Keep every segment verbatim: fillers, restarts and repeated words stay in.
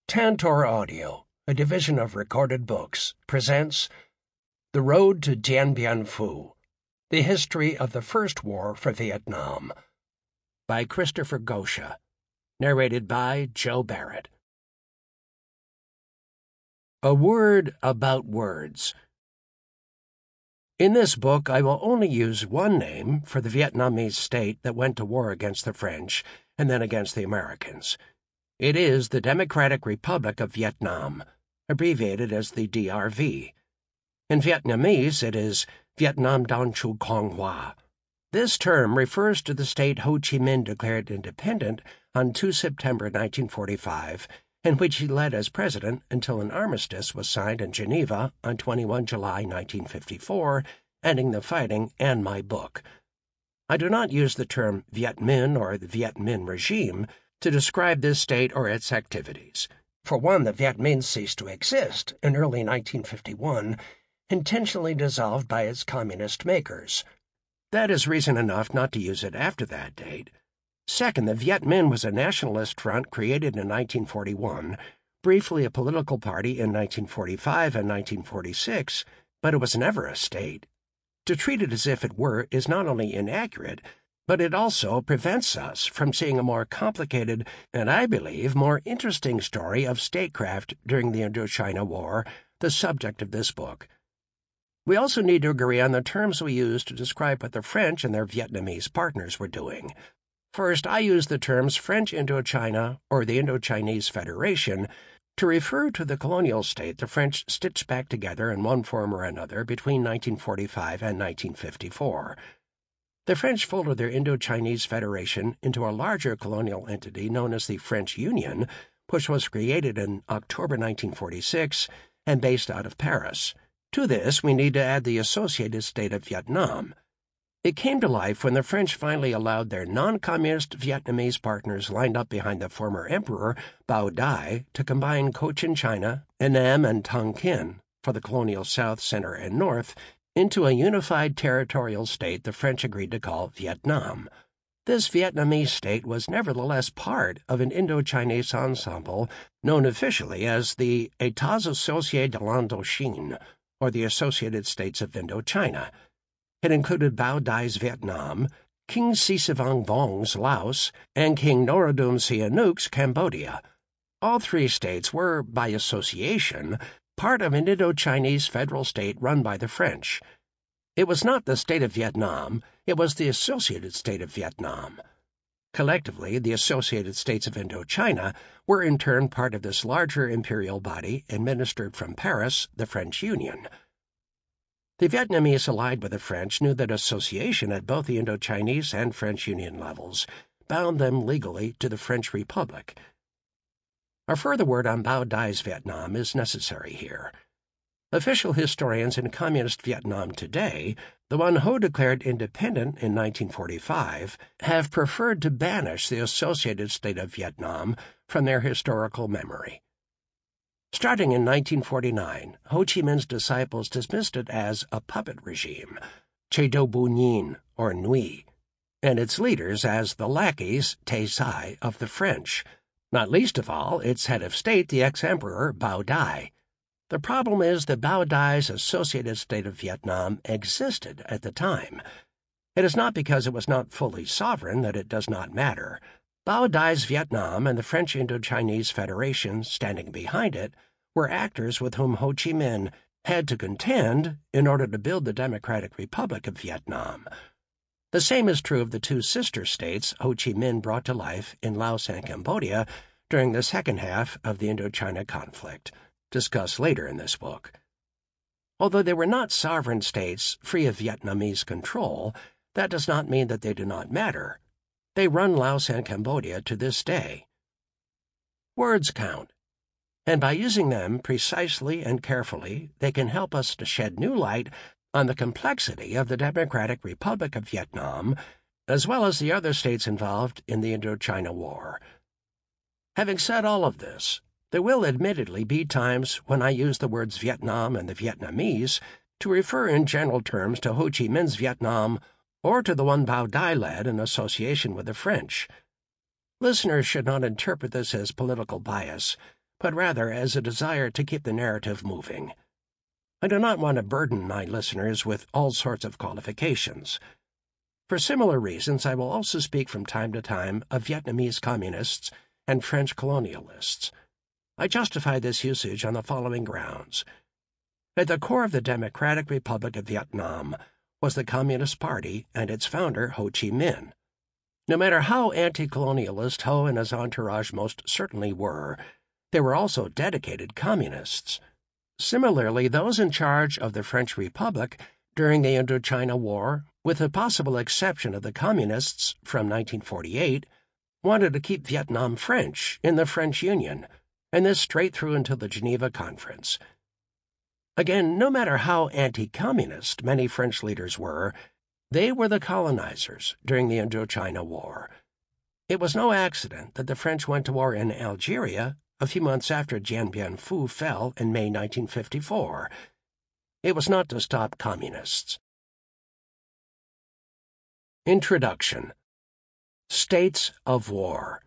Tantor Audio, a division of Recorded Books, presents The Road to Dien Bien Phu, The History of the First War for Vietnam, by Christopher Gosha, narrated by Joe Barrett. A Word About Words. In this book, I will only use one name for the Vietnamese state that went to war against the French and then against the Americans. It is the Democratic Republic of Vietnam, abbreviated as the D R V. In Vietnamese, it is Vietnam Don Chu Quang Hoa. This term refers to the state Ho Chi Minh declared independent on the second of September nineteen forty-five, in which he led as president until an armistice was signed in Geneva on the twenty-first of July nineteen fifty-four, ending the fighting and my book. I do not use the term Viet Minh or the Viet Minh regime to describe this state or its activities. For one, the Viet Minh ceased to exist in early nineteen fifty-one, intentionally dissolved by its communist makers. That is reason enough not to use it after that date. Second, the Viet Minh was a nationalist front created in nineteen forty-one, briefly a political party in nineteen forty-five and nineteen forty-six, but it was never a state. To treat it as if it were is not only inaccurate, but it also prevents us from seeing a more complicated and, I believe, more interesting story of statecraft during the Indochina War, the subject of this book. We also need to agree on the terms we use to describe what the French and their Vietnamese partners were doing. First, I use the terms French Indochina or the Indochinese Federation to refer to the colonial state the French stitched back together in one form or another between nineteen forty-five and nineteen fifty-four. The French folded their Indochinese Federation into a larger colonial entity known as the French Union, which was created in October nineteen forty-six and based out of Paris. To this, we need to add the associated state of Vietnam. It came to life when the French finally allowed their non-communist Vietnamese partners lined up behind the former emperor, Bao Dai, to combine Cochin China, Annam, and Tonkin for the colonial south, center, and north into a unified territorial state the French agreed to call Vietnam. This Vietnamese state was nevertheless part of an Indo-Chinese ensemble known officially as the États Associés de l'Indochine, or the Associated States of Indochina. It included Bao Dai's Vietnam, King Sisavong Vong's Laos, and King Norodom Sihanouk's Cambodia. All three states were, by association, part of an Indo-Chinese federal state run by the French. It was not the state of Vietnam, it was the Associated State of Vietnam. Collectively, the Associated States of Indochina were in turn part of this larger imperial body administered from Paris, the French Union. The Vietnamese allied with the French knew that association at both the Indochinese and French Union levels bound them legally to the French Republic. A further word on Bao Dai's Vietnam is necessary here. Official historians in communist Vietnam today, the one Ho declared independent in nineteen forty-five, have preferred to banish the Associated State of Vietnam from their historical memory. Starting in nineteen forty-nine, Ho Chi Minh's disciples dismissed it as a puppet regime, Che Do Bu Nhin, or Nui, and its leaders as the lackeys, Tay Sai, of the French, not least of all its head of state, the ex-emperor Bao Dai. The problem is that Bao Dai's Associated State of Vietnam existed at the time. It is not because it was not fully sovereign that it does not matter. Bao Dai's Vietnam and the French Indochinese Federation standing behind it were actors with whom Ho Chi Minh had to contend in order to build the Democratic Republic of Vietnam. The same is true of the two sister states Ho Chi Minh brought to life in Laos and Cambodia during the second half of the Indochina conflict, discussed later in this book. Although they were not sovereign states free of Vietnamese control, that does not mean that they do not matter. They run Laos and Cambodia to this day. Words count, and by using them precisely and carefully, they can help us to shed new light on the complexity of the Democratic Republic of Vietnam, as well as the other states involved in the Indochina War. Having said all of this, there will admittedly be times when I use the words Vietnam and the Vietnamese to refer in general terms to Ho Chi Minh's Vietnam or to the one Bao Dai led in association with the French. Listeners should not interpret this as political bias, but rather as a desire to keep the narrative moving. I do not want to burden my listeners with all sorts of qualifications. For similar reasons, I will also speak from time to time of Vietnamese communists and French colonialists. I justify this usage on the following grounds. At the core of the Democratic Republic of Vietnam was the Communist Party and its founder, Ho Chi Minh. No matter how anti-colonialist Ho and his entourage most certainly were, they were also dedicated communists. Similarly, those in charge of the French Republic during the Indochina War, with the possible exception of the Communists from nineteen forty-eight, wanted to keep Vietnam French in the French Union, and this straight through until the Geneva Conference. Again, no matter how anti-communist many French leaders were, they were the colonizers during the Indochina War. It was no accident that the French went to war in Algeria a few months after Dien Bien Phu fell in May nineteen fifty-four. It was not to stop communists. Introduction. States of War.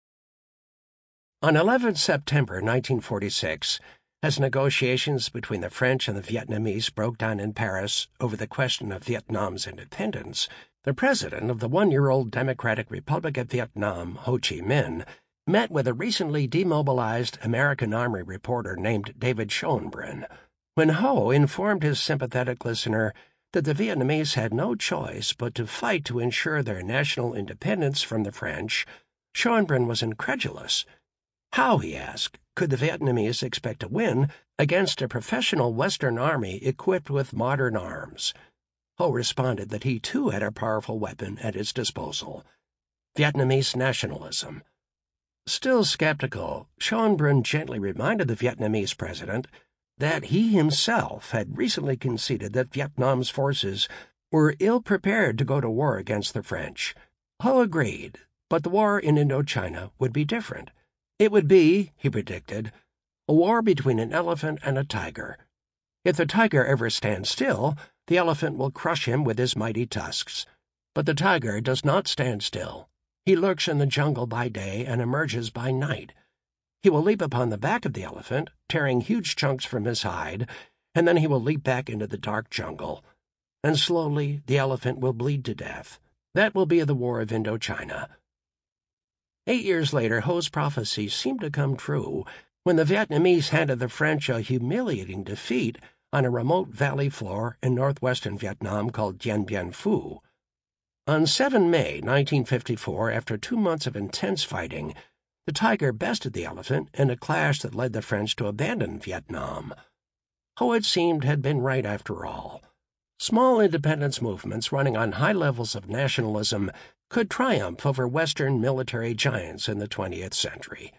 On the eleventh of September nineteen forty-six, as negotiations between the French and the Vietnamese broke down in Paris over the question of Vietnam's independence, the president of the one-year-old Democratic Republic of Vietnam, Ho Chi Minh, met with a recently demobilized American Army reporter named David Schoenbrunn. When Ho informed his sympathetic listener that the Vietnamese had no choice but to fight to ensure their national independence from the French, Schoenbrunn was incredulous. How, he asked, could the Vietnamese expect to win against a professional Western army equipped with modern arms? Ho responded that he too had a powerful weapon at his disposal: Vietnamese nationalism. Still skeptical, Schoenbrunn gently reminded the Vietnamese president that he himself had recently conceded that Vietnam's forces were ill-prepared to go to war against the French. Ho agreed, but the war in Indochina would be different. It would be, he predicted, a war between an elephant and a tiger. If the tiger ever stands still, the elephant will crush him with his mighty tusks. But the tiger does not stand still. He lurks in the jungle by day and emerges by night. He will leap upon the back of the elephant, tearing huge chunks from his hide, and then he will leap back into the dark jungle. And slowly the elephant will bleed to death. That will be the War of Indochina. Eight years later, Ho's prophecy seemed to come true when the Vietnamese handed the French a humiliating defeat on a remote valley floor in northwestern Vietnam called Dien Bien Phu. On the seventh of May nineteen fifty-four, after two months of intense fighting, the tiger bested the elephant in a clash that led the French to abandon Vietnam. Ho, it seemed, had been right after all. Small independence movements running on high levels of nationalism could triumph over Western military giants in the twentieth century.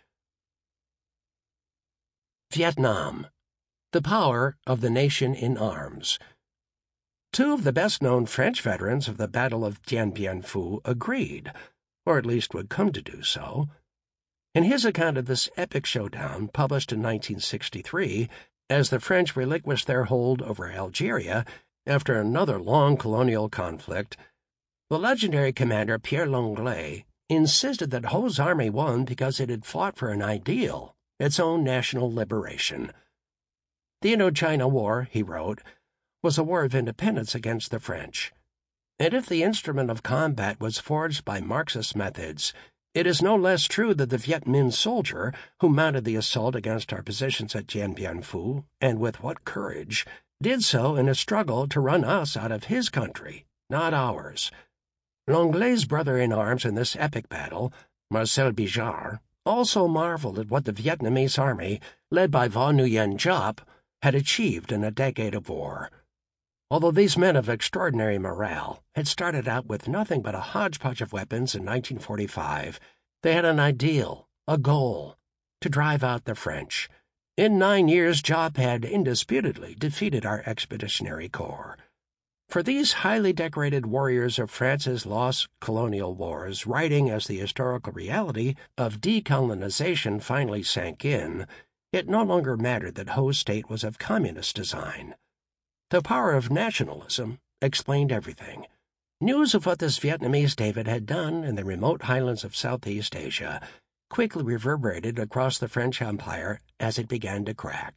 Vietnam. The power of the nation in arms. Two of the best-known French veterans of the Battle of Dien Bien Phu agreed, or at least would come to do so. In his account of this epic showdown, published in nineteen sixty-three, as the French relinquished their hold over Algeria after another long colonial conflict, the legendary commander Pierre Lenglet insisted that Ho's army won because it had fought for an ideal, its own national liberation. The Indochina War, he wrote, was a war of independence against the French. And if the instrument of combat was forged by Marxist methods, it is no less true that the Viet Minh soldier who mounted the assault against our positions at Dien Bien Phu, and with what courage, did so in a struggle to run us out of his country, not ours. Lenglet's brother-in-arms in this epic battle, Marcel Bijard, also marveled at what the Vietnamese army, led by Vo Nguyen Giap, had achieved in a decade of war. Although these men of extraordinary morale had started out with nothing but a hodgepodge of weapons in nineteen forty-five, they had an ideal, a goal, to drive out the French. In nine years, Giap had indisputably defeated our expeditionary corps. For these highly decorated warriors of France's lost colonial wars, writing as the historical reality of decolonization finally sank in, it no longer mattered that Ho's state was of communist design. The power of nationalism explained everything. News of what this Vietnamese David had done in the remote highlands of Southeast Asia quickly reverberated across the French Empire as it began to crack.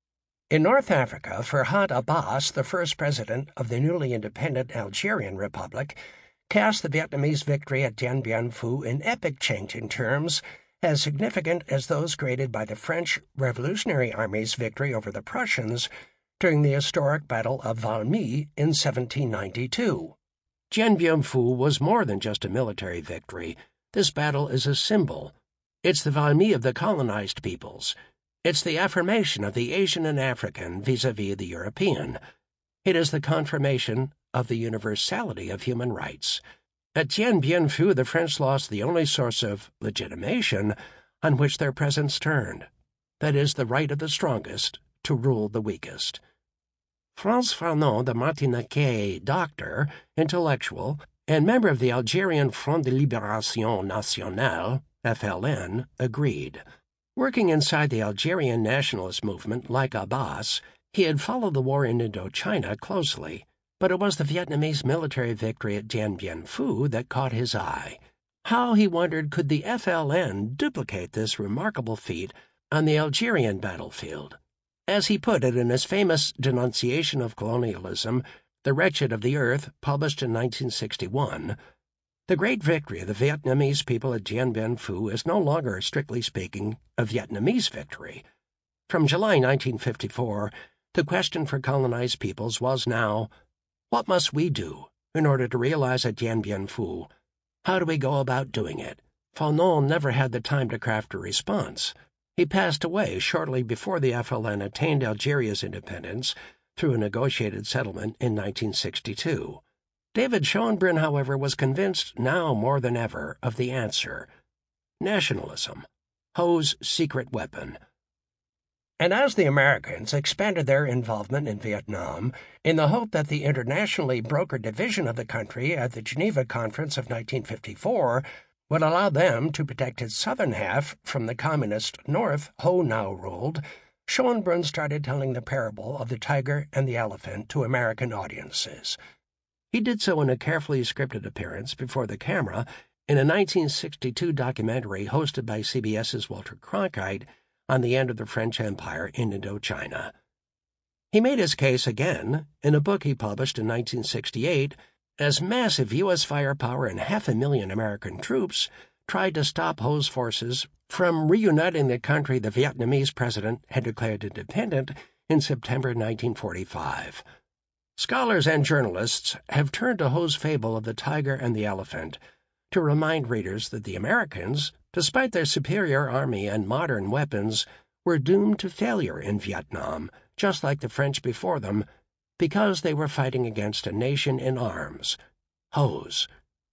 In North Africa, Farhat Abbas, the first president of the newly independent Algerian Republic, cast the Vietnamese victory at Dien Bien Phu in epic-changing terms, as significant as those created by the French Revolutionary Army's victory over the Prussians during the historic Battle of Valmy in seventeen ninety-two. Dien Bien Phu was more than just a military victory. This battle is a symbol. It's the Valmy of the colonized peoples. It's the affirmation of the Asian and African vis-à-vis the European. It is the confirmation of the universality of human rights. At Dien Bien Phu, the French lost the only source of legitimation on which their presence turned. That is, the right of the strongest to rule the weakest. Frantz Fanon de Martiniquet, doctor, intellectual, and member of the Algerian Front de Libération Nationale, F L N, agreed. Working inside the Algerian nationalist movement like Abbas, he had followed the war in Indochina closely, but it was the Vietnamese military victory at Dien Bien Phu that caught his eye. How, he wondered, could the F L N duplicate this remarkable feat on the Algerian battlefield? As he put it in his famous denunciation of colonialism, The Wretched of the Earth, published in nineteen sixty-one, the great victory of the Vietnamese people at Dien Bien Phu is no longer, strictly speaking, a Vietnamese victory. From July nineteen fifty-four, the question for colonized peoples was now, what must we do in order to realize at Dien Bien Phu? How do we go about doing it? Fanon never had the time to craft a response. He passed away shortly before the F L N attained Algeria's independence through a negotiated settlement in nineteen sixty-two. David Schonbrun, however, was convinced now more than ever of the answer: nationalism, Ho's secret weapon. And as the Americans expanded their involvement in Vietnam, in the hope that the internationally brokered division of the country at the Geneva Conference of nineteen fifty-four would allow them to protect its southern half from the communist North Ho now ruled, Schonbrun started telling the parable of the tiger and the elephant to American audiences. He did so in a carefully scripted appearance before the camera in a nineteen sixty-two documentary hosted by C B S's Walter Cronkite on the end of the French Empire in Indochina. He made his case again in a book he published in nineteen sixty-eight as massive U S firepower and half a million American troops tried to stop Ho's forces from reuniting the country the Vietnamese president had declared independent in September nineteen forty-five. Scholars and journalists have turned to Ho's fable of the tiger and the elephant to remind readers that the Americans, despite their superior army and modern weapons, were doomed to failure in Vietnam, just like the French before them, because they were fighting against a nation in arms, Ho's.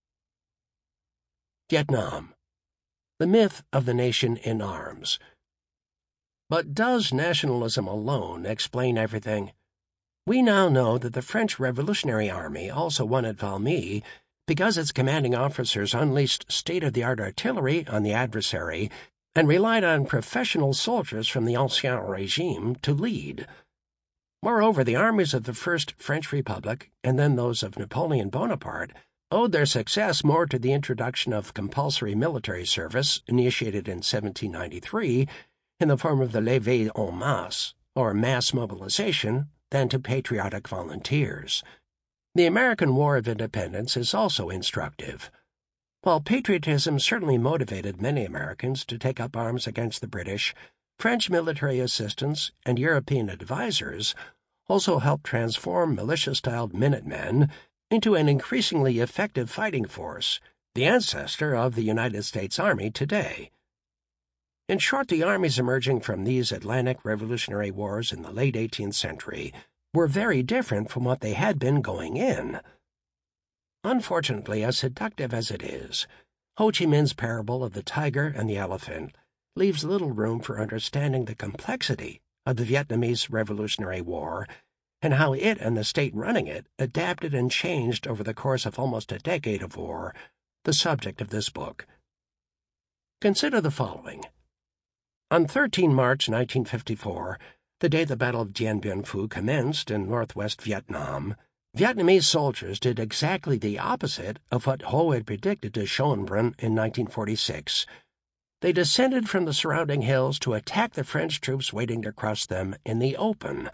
Vietnam, the myth of the nation in arms. But does nationalism alone explain everything? We now know that the French Revolutionary Army also won at Valmy because its commanding officers unleashed state-of-the-art artillery on the adversary and relied on professional soldiers from the Ancien Regime to lead. Moreover, the armies of the First French Republic, and then those of Napoleon Bonaparte, owed their success more to the introduction of compulsory military service, initiated in seventeen ninety-three, in the form of the levée en masse, or mass mobilization, than to patriotic volunteers. The American War of Independence is also instructive. While patriotism certainly motivated many Americans to take up arms against the British, French military assistants and European advisers also helped transform militia-styled Minutemen into an increasingly effective fighting force, the ancestor of the United States Army today. In short, the armies emerging from these Atlantic Revolutionary Wars in the late eighteenth century were very different from what they had been going in. Unfortunately, as seductive as it is, Ho Chi Minh's parable of the tiger and the elephant leaves little room for understanding the complexity of the Vietnamese Revolutionary War and how it and the state running it adapted and changed over the course of almost a decade of war, the subject of this book. Consider the following. On the thirteenth of March nineteen fifty-four, the day the Battle of Dien Bien Phu commenced in northwest Vietnam, Vietnamese soldiers did exactly the opposite of what Ho had predicted to Schonbrun in nineteen forty-six. they descended from the surrounding hills to attack the French troops waiting to crush them in the open.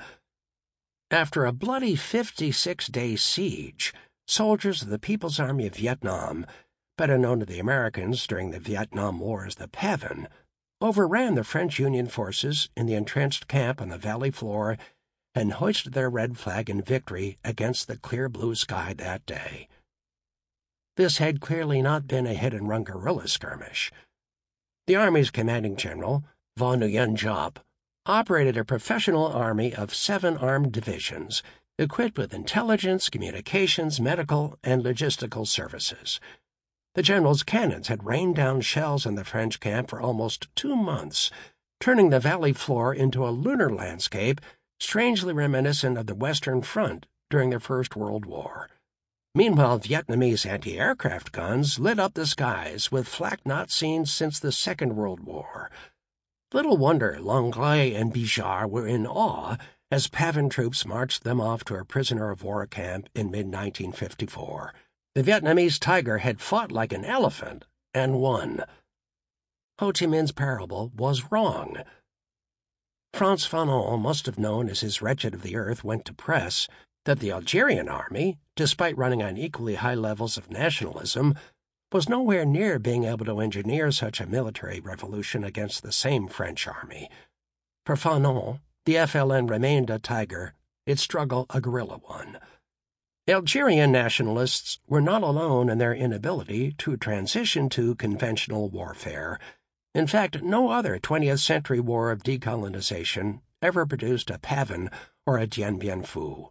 After a bloody fifty-six day siege, soldiers of the People's Army of Vietnam, better known to the Americans during the Vietnam War as the PAVN, overran the French Union forces in the entrenched camp on the valley floor and hoisted their red flag in victory against the clear blue sky that day. This had clearly not been a hit-and-run guerrilla skirmish. The Army's commanding general, von Nguyen Giap, operated a professional army of seven armed divisions, equipped with intelligence, communications, medical, and logistical services. The general's cannons had rained down shells on the French camp for almost two months, turning the valley floor into a lunar landscape strangely reminiscent of the Western Front during the First World War. Meanwhile, Vietnamese anti-aircraft guns lit up the skies with flak not seen since the Second World War. Little wonder Langlais and Bijard were in awe as PAVN troops marched them off to a prisoner-of-war camp in mid nineteen fifty-four. The Vietnamese Tiger had fought like an elephant and won. Ho Chi Minh's parable was wrong. Frantz Fanon must have known as his Wretched of the Earth went to press that the Algerian army, despite running on equally high levels of nationalism, was nowhere near being able to engineer such a military revolution against the same French army. For Fanon, the F L N remained a tiger, its struggle a guerrilla one. Algerian nationalists were not alone in their inability to transition to conventional warfare. In fact, no other twentieth century war of decolonization ever produced a PAVN or a Dien Bien Phu.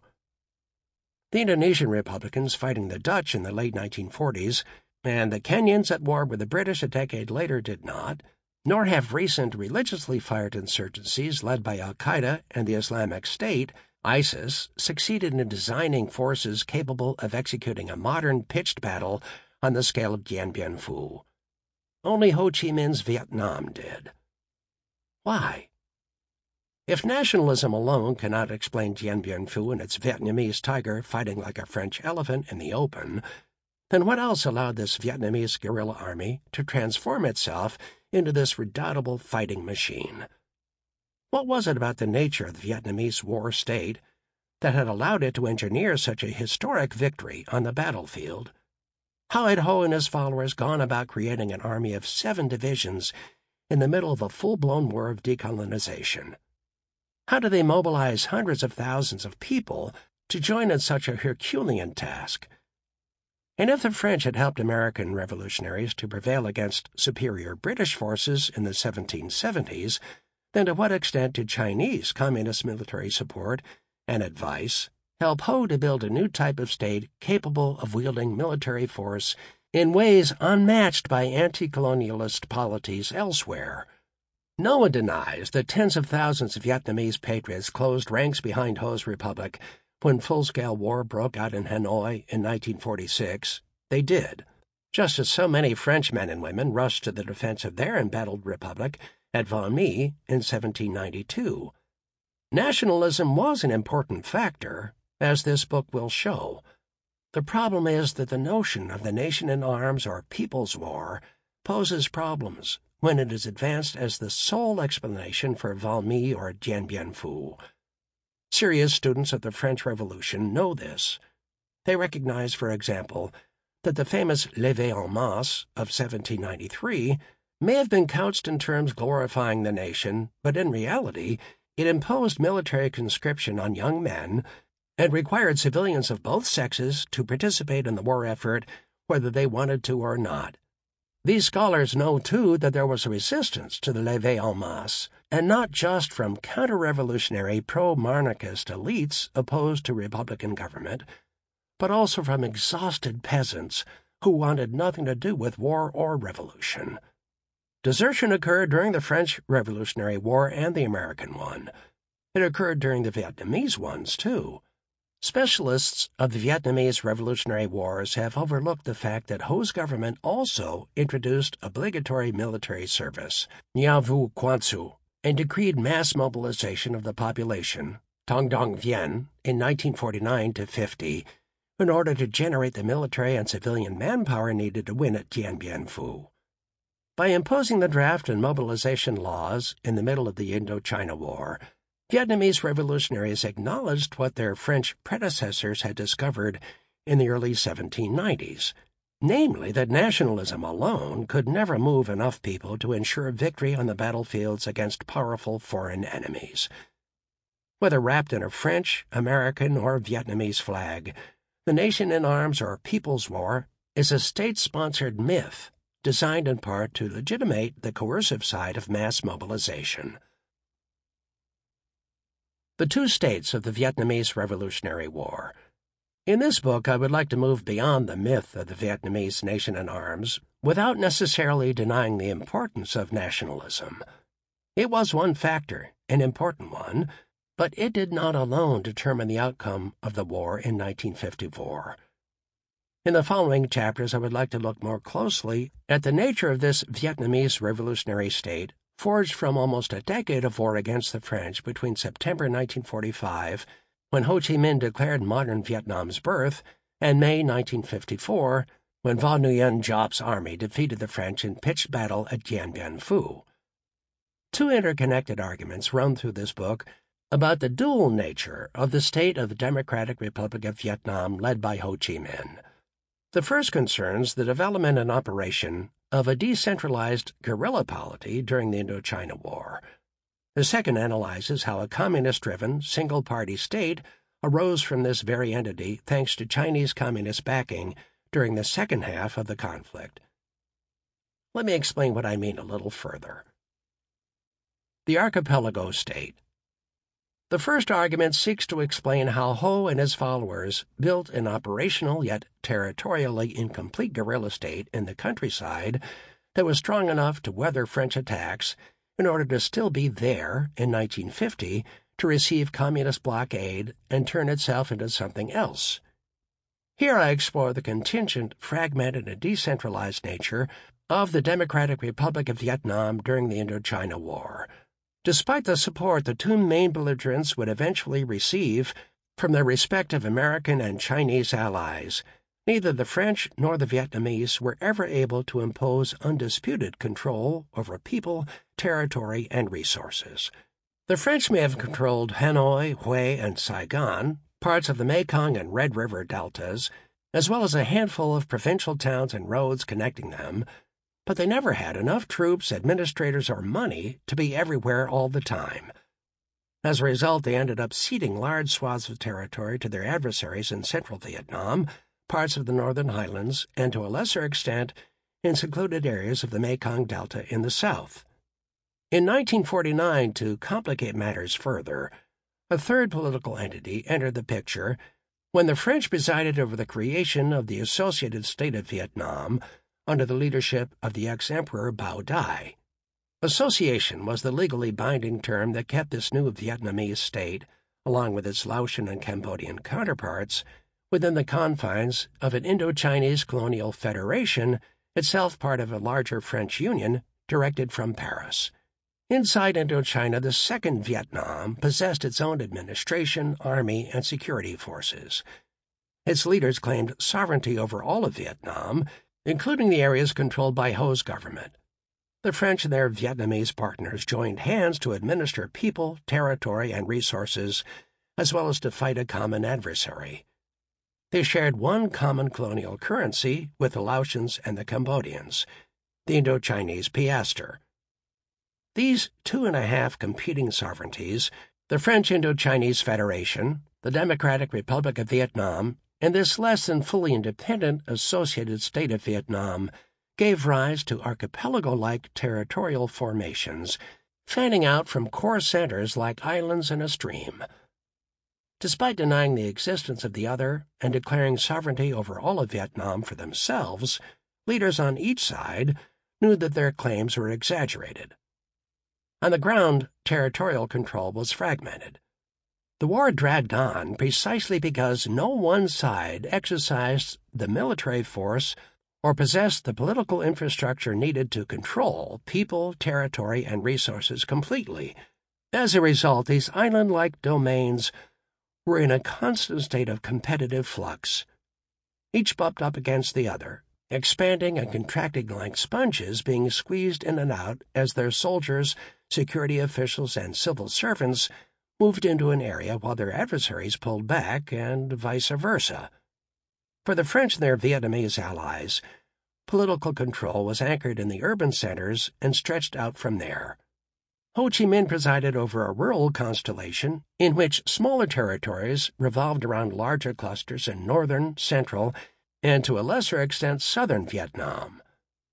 The Indonesian Republicans fighting the Dutch in the late nineteen forties and the Kenyans at war with the British a decade later did not, nor have recent religiously fired insurgencies led by al-Qaeda and the Islamic State, ISIS, succeeded in designing forces capable of executing a modern pitched battle on the scale of Dien Bien Phu. Only Ho Chi Minh's Vietnam did. Why? If nationalism alone cannot explain Dien Bien Phu and its Vietnamese tiger fighting like a French elephant in the open, then what else allowed this Vietnamese guerrilla army to transform itself into this redoubtable fighting machine? What was it about the nature of the Vietnamese war state that had allowed it to engineer such a historic victory on the battlefield? How had Ho and his followers gone about creating an army of seven divisions in the middle of a full-blown war of decolonization? How did they mobilize hundreds of thousands of people to join in such a Herculean task? And if the French had helped American revolutionaries to prevail against superior British forces in the seventeen seventies, then to what extent did Chinese communist military support and advice help Ho to build a new type of state capable of wielding military force in ways unmatched by anti-colonialist polities elsewhere? No one denies that tens of thousands of Vietnamese patriots closed ranks behind Ho's republic when full-scale war broke out in Hanoi in nineteen forty-six. They did, just as so many French men and women rushed to the defense of their embattled republic at Valmy in seventeen ninety-two. Nationalism was an important factor, as this book will show. The problem is that the notion of the nation in arms or people's war poses problems when it is advanced as the sole explanation for Valmy or Dien Bien Phu. Serious students of the French Revolution know this. They recognize, for example, that the famous Levée en masse of seventeen ninety-three may have been couched in terms glorifying the nation, but in reality it imposed military conscription on young men and required civilians of both sexes to participate in the war effort whether they wanted to or not. These scholars know, too, that there was a resistance to the Levée en masse, and not just from counter-revolutionary pro-monarchist elites opposed to Republican government, but also from exhausted peasants who wanted nothing to do with war or revolution. Desertion occurred during the French Revolutionary War and the American one. It occurred during the Vietnamese ones, too. Specialists of the Vietnamese Revolutionary Wars have overlooked the fact that Ho's government also introduced obligatory military service, Nha Vu Quan Su, and decreed mass mobilization of the population, Tong Dong Vien, in nineteen forty-nine to fifty, in order to generate the military and civilian manpower needed to win at Dien Bien Phu. By imposing the draft and mobilization laws in the middle of the Indochina War, Vietnamese revolutionaries acknowledged what their French predecessors had discovered in the early seventeen nineties, namely that nationalism alone could never move enough people to ensure victory on the battlefields against powerful foreign enemies. Whether wrapped in a French, American, or Vietnamese flag, the Nation in Arms or People's War is a state-sponsored myth designed in part to legitimate the coercive side of mass mobilization. The two states of the Vietnamese Revolutionary War. In this book, I would like to move beyond the myth of the Vietnamese nation in arms without necessarily denying the importance of nationalism. It was one factor, an important one, but it did not alone determine the outcome of the war in nineteen fifty-four. In the following chapters, I would like to look more closely at the nature of this Vietnamese revolutionary state, forged from almost a decade of war against the French between September nineteen forty-five, when Ho Chi Minh declared modern Vietnam's birth, and May nineteen fifty-four, when Vo Nguyen Giap's army defeated the French in pitched battle at Dien Bien Phu. Two interconnected arguments run through this book about the dual nature of the state of the Democratic Republic of Vietnam led by Ho Chi Minh. The first concerns the development and operation of a decentralized guerrilla polity during the Indochina War. The second analyzes how a communist-driven, single-party state arose from this very entity thanks to Chinese communist backing during the second half of the conflict. Let me explain what I mean a little further. The archipelago state. The first argument seeks to explain how Ho and his followers built an operational yet territorially incomplete guerrilla state in the countryside that was strong enough to weather French attacks in order to still be there in nineteen fifty to receive communist blockade and turn itself into something else. Here I explore the contingent, fragmented, and decentralized nature of the Democratic Republic of Vietnam during the Indochina War. Despite the support the two main belligerents would eventually receive from their respective American and Chinese allies, neither the French nor the Vietnamese were ever able to impose undisputed control over people, territory, and resources. The French may have controlled Hanoi, Hue, and Saigon, parts of the Mekong and Red River deltas, as well as a handful of provincial towns and roads connecting them, but they never had enough troops, administrators, or money to be everywhere all the time. As a result, they ended up ceding large swaths of territory to their adversaries in central Vietnam, parts of the northern highlands, and to a lesser extent in secluded areas of the Mekong Delta in the south. In nineteen forty-nine, to complicate matters further, a third political entity entered the picture when the French presided over the creation of the Associated State of Vietnam under the leadership of the ex-emperor Bao Dai. Association was the legally binding term that kept this new Vietnamese state, along with its Laotian and Cambodian counterparts, within the confines of an Indo-Chinese colonial federation, itself part of a larger French Union directed from Paris. Inside Indochina, the Second Vietnam possessed its own administration, army, and security forces. Its leaders claimed sovereignty over all of Vietnam, including the areas controlled by Ho's government. The French and their Vietnamese partners joined hands to administer people, territory, and resources, as well as to fight a common adversary. They shared one common colonial currency with the Laotians and the Cambodians, the Indo-Chinese piastre. These two and a half competing sovereignties, the French Indo-Chinese Federation, the Democratic Republic of Vietnam, and this less than fully independent Associated State of Vietnam, gave rise to archipelago-like territorial formations, fanning out from core centers like islands in a stream. Despite denying the existence of the other and declaring sovereignty over all of Vietnam for themselves, leaders on each side knew that their claims were exaggerated. On the ground, territorial control was fragmented. The war dragged on precisely because no one side exercised the military force or possessed the political infrastructure needed to control people, territory, and resources completely. As a result, these island-like domains were in a constant state of competitive flux. Each bumped up against the other, expanding and contracting like sponges, being squeezed in and out as their soldiers, security officials, and civil servants moved into an area while their adversaries pulled back, and vice versa. For the French and their Vietnamese allies, political control was anchored in the urban centers and stretched out from there. Ho Chi Minh presided over a rural constellation in which smaller territories revolved around larger clusters in northern, central, and to a lesser extent southern Vietnam.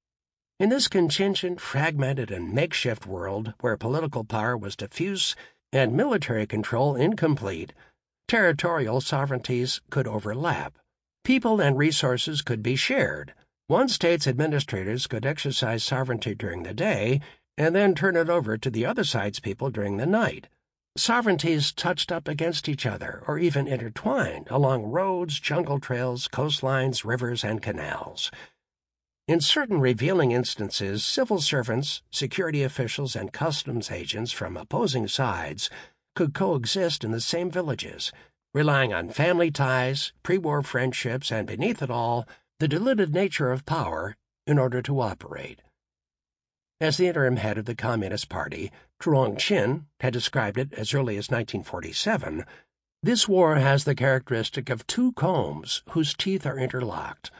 In this contingent, fragmented, and makeshift world where political power was diffuse and military control incomplete, territorial sovereignties could overlap. People and resources could be shared. One state's administrators could exercise sovereignty during the day and then turn it over to the other side's people during the night. Sovereignties touched up against each other or even intertwined along roads, jungle trails, coastlines, rivers, and canals. In certain revealing instances, civil servants, security officials, and customs agents from opposing sides could coexist in the same villages, relying on family ties, pre-war friendships, and beneath it all, the diluted nature of power in order to operate. As the interim head of the Communist Party, Truong Chin had described it as early as nineteen forty-seven, this war has the characteristic of two combs whose teeth are interlocked.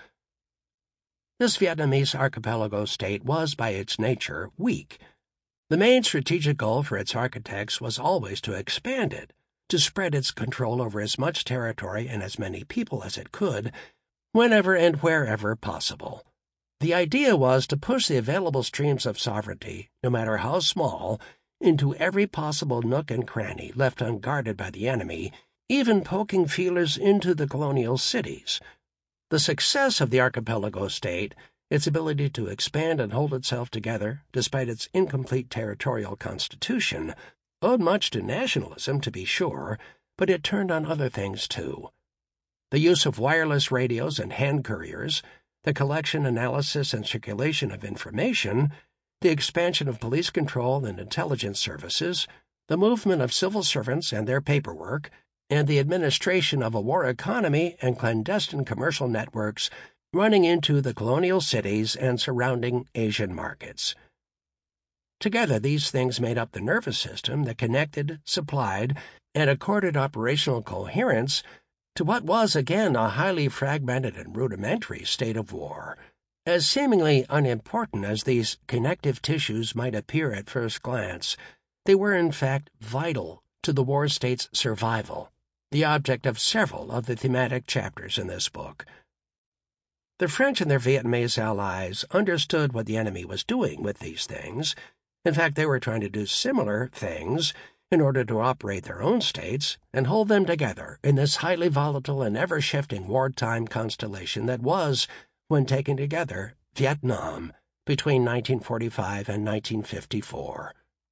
This Vietnamese archipelago state was, by its nature, weak. The main strategic goal for its architects was always to expand it, to spread its control over as much territory and as many people as it could, whenever and wherever possible. The idea was to push the available streams of sovereignty, no matter how small, into every possible nook and cranny left unguarded by the enemy, even poking feelers into the colonial cities. The success of the archipelago state, its ability to expand and hold itself together despite its incomplete territorial constitution, owed much to nationalism, to be sure, but it turned on other things too. The use of wireless radios and hand couriers, the collection, analysis, and circulation of information, the expansion of police control and intelligence services, the movement of civil servants and their paperwork, and the administration of a war economy and clandestine commercial networks running into the colonial cities and surrounding Asian markets. Together, these things made up the nervous system that connected, supplied, and accorded operational coherence to what was again a highly fragmented and rudimentary state of war. As seemingly unimportant as these connective tissues might appear at first glance, they were in fact vital to the war state's survival, the object of several of the thematic chapters in this book. The French and their Vietnamese allies understood what the enemy was doing with these things. In fact, they were trying to do similar things in order to operate their own states and hold them together in this highly volatile and ever-shifting wartime constellation that was, when taken together, Vietnam between nineteen forty-five and nineteen fifty-four.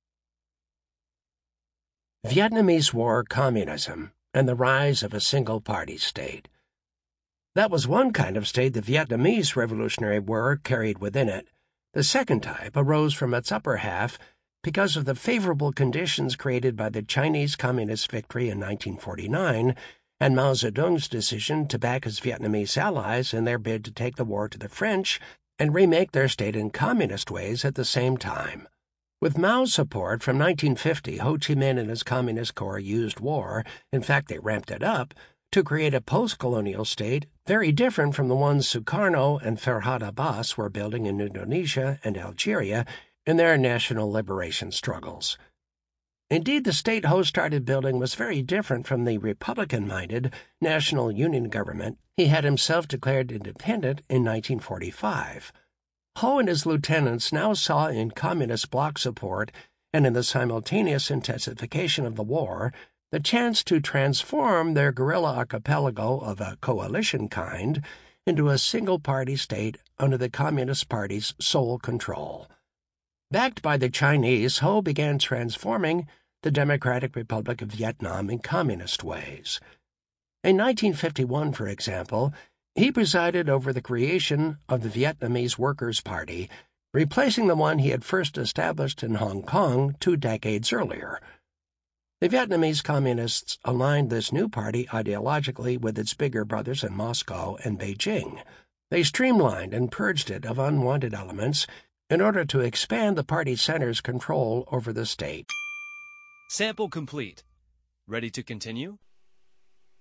Vietnamese War Communism and the Rise of a Single-Party State. That was one kind of state the Vietnamese Revolutionary War carried within it. The second type arose from its upper half because of the favorable conditions created by the Chinese Communist victory in nineteen forty-nine and Mao Zedong's decision to back his Vietnamese allies in their bid to take the war to the French and remake their state in communist ways at the same time. With Mao's support from nineteen fifty, Ho Chi Minh and his Communist Corps used war, in fact they ramped it up, to create a post-colonial state very different from the ones Sukarno and Farhad Abbas were building in Indonesia and Algeria in their national liberation struggles. Indeed, the state Ho started building was very different from the Republican-minded National Union government he had himself declared independent in nineteen forty-five. Ho and his lieutenants now saw in Communist bloc support and in the simultaneous intensification of the war the chance to transform their guerrilla archipelago of a coalition kind into a single-party state under the Communist Party's sole control. Backed by the Chinese, Ho began transforming the Democratic Republic of Vietnam in communist ways. In nineteen fifty-one, for example, he presided over the creation of the Vietnamese Workers' Party, replacing the one he had first established in Hong Kong two decades earlier. The Vietnamese Communists aligned this new party ideologically with its bigger brothers in Moscow and Beijing. They streamlined and purged it of unwanted elements in order to expand the party center's control over the state. Sample complete. Ready to continue?